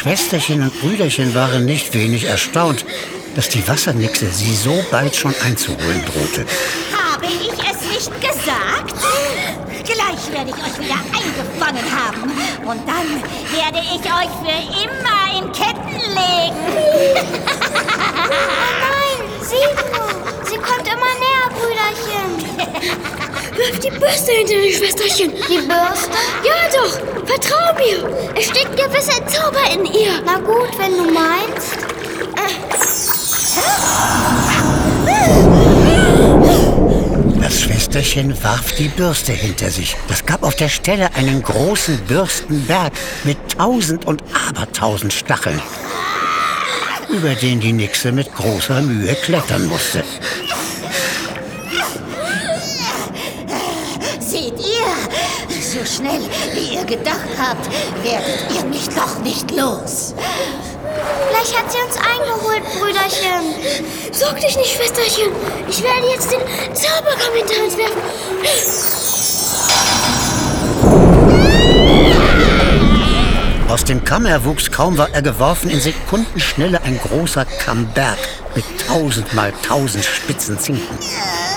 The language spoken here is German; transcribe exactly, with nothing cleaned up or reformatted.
Schwesterchen und Brüderchen waren nicht wenig erstaunt, dass die Wassernixe sie so bald schon einzuholen drohte. Habe ich es nicht gesagt? Gleich werde ich euch wieder eingefangen haben. Und dann werde ich euch für immer in Ketten legen. Nein, sieh nur. Sie kommt immer näher, Brüderchen. Wirf die Bürste hinter die Schwesterchen. Die Bürste? Ja doch, vertrau mir. Es steckt gewiss ein Zauber in ihr. Na gut, wenn du meinst. Das Schwesterchen warf die Bürste hinter sich. Das gab auf der Stelle einen großen Bürstenberg mit tausend und abertausend Stacheln, über den die Nixe mit großer Mühe klettern musste. Seht ihr? So schnell, wie ihr gedacht habt, werdet ihr mich doch nicht los. Vielleicht hat sie uns eingeholt, Brüderchen. Sorg dich nicht, Schwesterchen. Ich werde jetzt den Zauberkamm hinter uns werfen. Aus dem Kamm erwuchs, kaum war er geworfen, in Sekundenschnelle ein großer Kammberg mit tausend mal tausend spitzen Zinken.